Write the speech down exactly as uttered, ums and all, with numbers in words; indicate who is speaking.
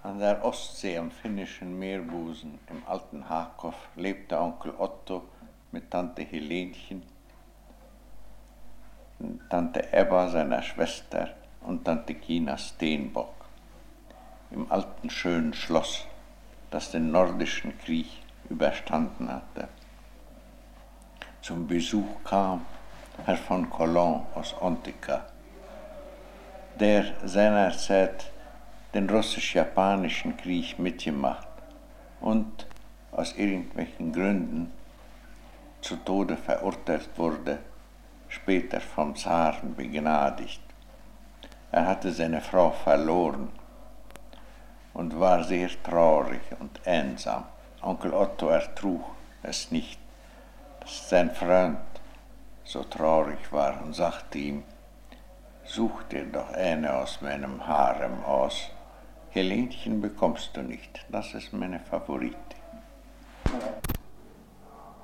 Speaker 1: An der Ostsee am finnischen Meerbusen im alten Hakow lebte Onkel Otto mit Tante Helenchen, Tante Ebba, seiner Schwester, und Tante Kina Steenbock im alten schönen Schloss, das den nordischen Krieg überstanden hatte. Zum Besuch kam Herr von Colon aus Ontika, der seinerzeit den russisch-japanischen Krieg mitgemacht und aus irgendwelchen Gründen zu Tode verurteilt wurde, später vom Zaren begnadigt. Er hatte seine Frau verloren und war sehr traurig und einsam. Onkel Otto ertrug es nicht, dass sein Freund so traurig war und sagte ihm: Such dir doch eine aus meinem Harem aus. Helenchen bekommst du nicht, das ist meine Favoritin.